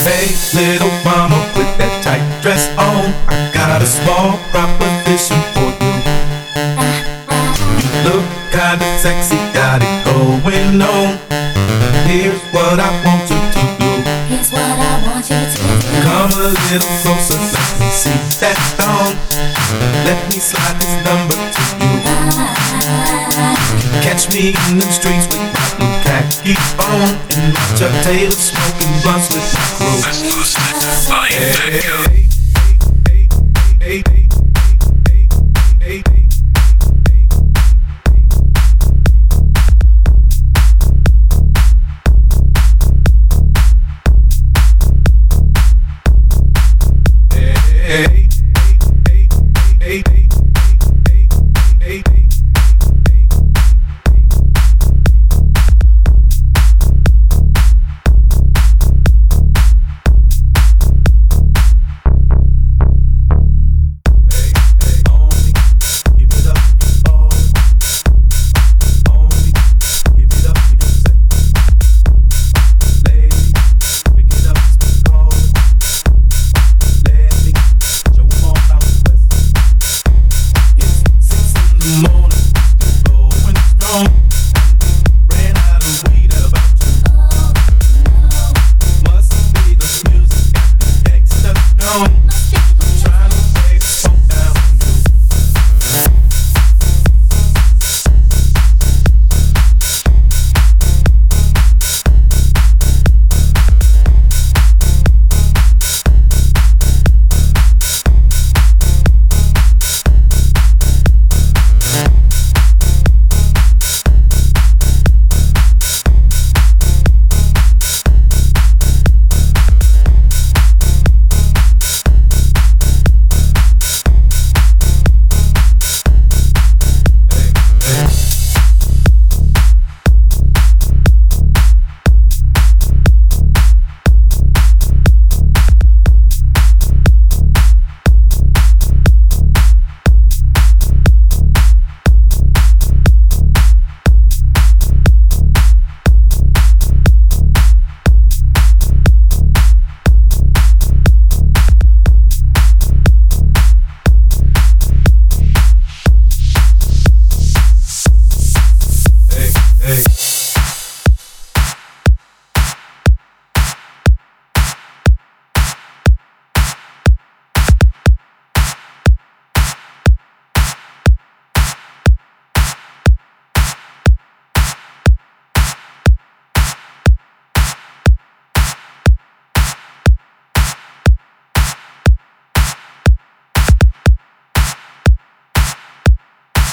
Hey, little mama with that tight dress on, I got a small proposition for you. You look kinda sexy, got it going on. Here's what I want you to do. Here's what I want you to do. Come a little closer, let me see that thong. Let me slide this number to you. Catch me in the streets with my blue khaki on, and my Chuck Taylor smoking blunts with my crew. Exclusive by Beckham. Hey, hey, hey, hey.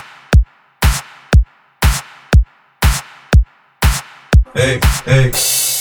Hey, hey.